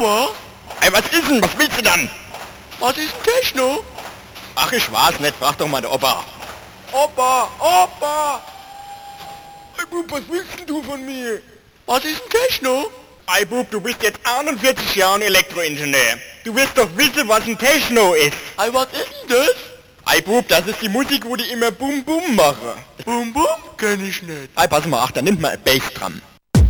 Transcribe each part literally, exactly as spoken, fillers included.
Aua! Ey, was ist denn? Was willst du dann? Was ist denn Techno? Ach, ich weiß nicht. Frag doch mal der Opa. Opa! Opa! Ey, Bub, was willst denn du von mir? Was ist denn Techno? Ey, Bub, du bist jetzt einundvierzig Jahre Elektroingenieur. Du wirst doch wissen, was ein Techno ist. Ey, was ist denn das? Ey, Bub, das ist die Musik, wo die immer Bum Bum machen. Bum Bum? Kenn ich nicht. Ey, pass mal, ach, da nimmt man ein Bassdrum.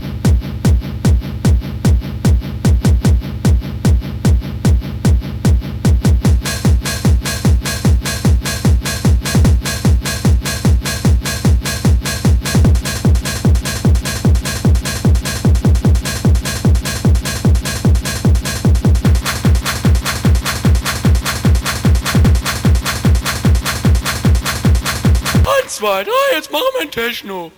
Zwei, drei, jetzt machen wir ein Techno.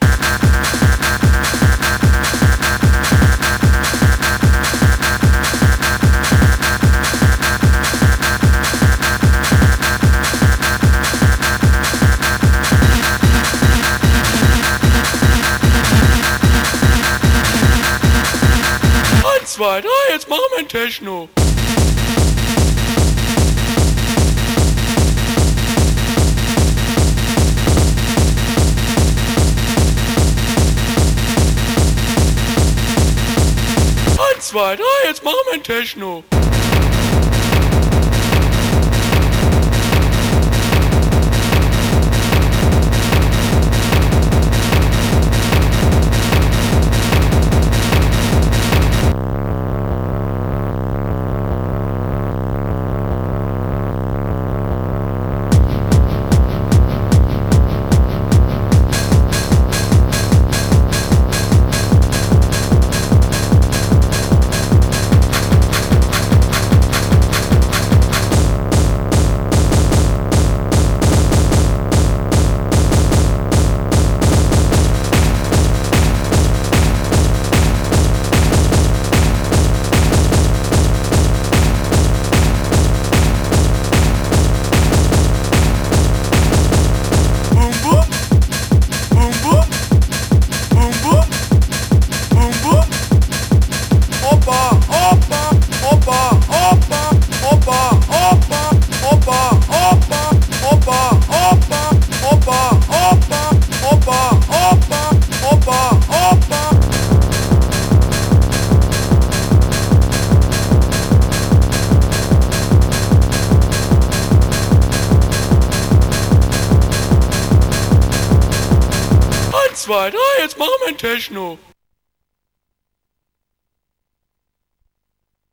Eins, zwei, drei, jetzt machen wir ein Techno. Zwei, drei, jetzt machen wir ein Techno. Zwei, drei, jetzt machen wir ein Techno.